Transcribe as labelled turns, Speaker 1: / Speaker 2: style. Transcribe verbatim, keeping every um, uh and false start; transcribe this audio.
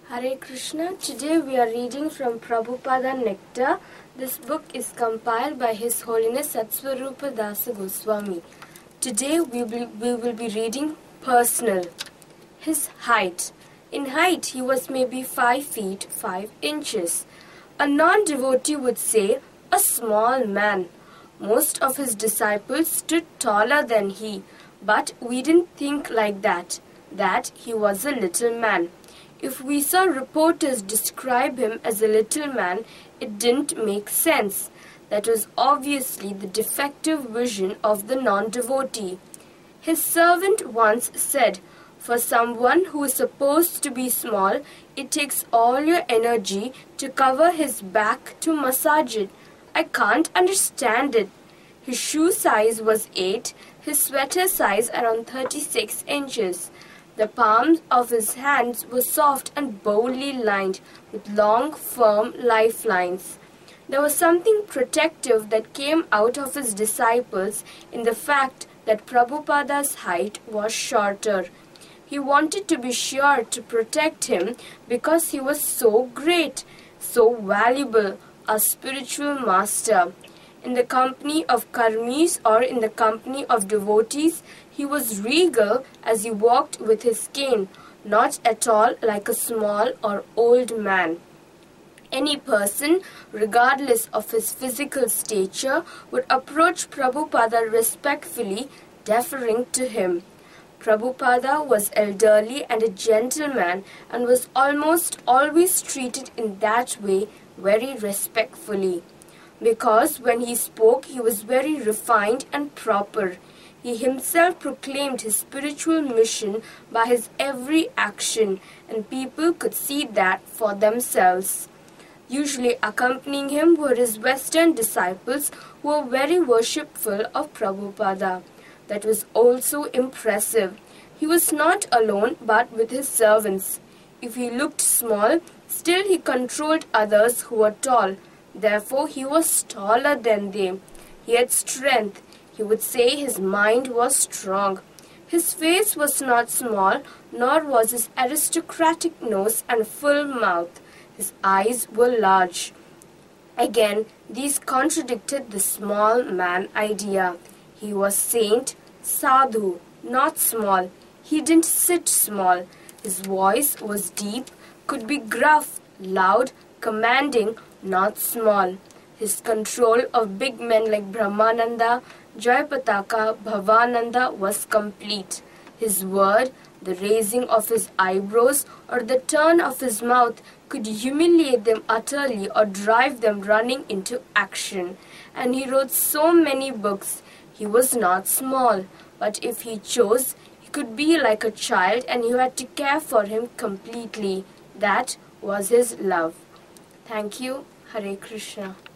Speaker 1: Hare Krishna. Today we are reading from Prabhupada Nectar. This book is compiled by His Holiness Satsvarupa Dasa Goswami. Today we will, we will be reading personal. His height. In height he was maybe five feet five inches. A non-devotee would say a small man. Most of his disciples stood taller than he, but we didn't think like that, that he was a little man. If we saw reporters describe him as a little man, it didn't make sense. That was obviously the defective vision of the non-devotee. His servant once said, "For someone who is supposed to be small, it takes all your energy to cover his back to massage it. I can't understand it." His shoe size was eight, his sweater size around thirty-six inches. The palms of his hands were soft and boldly lined with long, firm lifelines. There was something protective that came out of his disciples in the fact that Prabhupada's height was shorter. He wanted to be sure to protect him because he was so great, so valuable, a spiritual master. In the company of karmis or in the company of devotees, he was regal as he walked with his cane, not at all like a small or old man. Any person, regardless of his physical stature, would approach Prabhupada respectfully, deferring to him. Prabhupada was elderly and a gentleman and was almost always treated in that way very respectfully. Because when he spoke, he was very refined and proper. He himself proclaimed his spiritual mission by his every action, and people could see that for themselves. Usually accompanying him were his Western disciples who were very worshipful of Prabhupada. That was also impressive. He was not alone but with his servants. If he looked small, still he controlled others who were tall. Therefore, he was taller than they. He had strength. He would say his mind was strong. His face was not small, nor was his aristocratic nose and full mouth. His eyes were large. Again, these contradicted the small man idea. He was saint, sadhu, not small. He didn't sit small. His voice was deep, could be gruff, loud, commanding, not small. His control of big men like Brahmananda, Jayapataka, Bhavananda was complete. His word, the raising of his eyebrows or the turn of his mouth could humiliate them utterly or drive them running into action. And he wrote so many books. He was not small, but if he chose, he could be like a child and you had to care for him completely. That was his love. Thank you. Hare Krishna.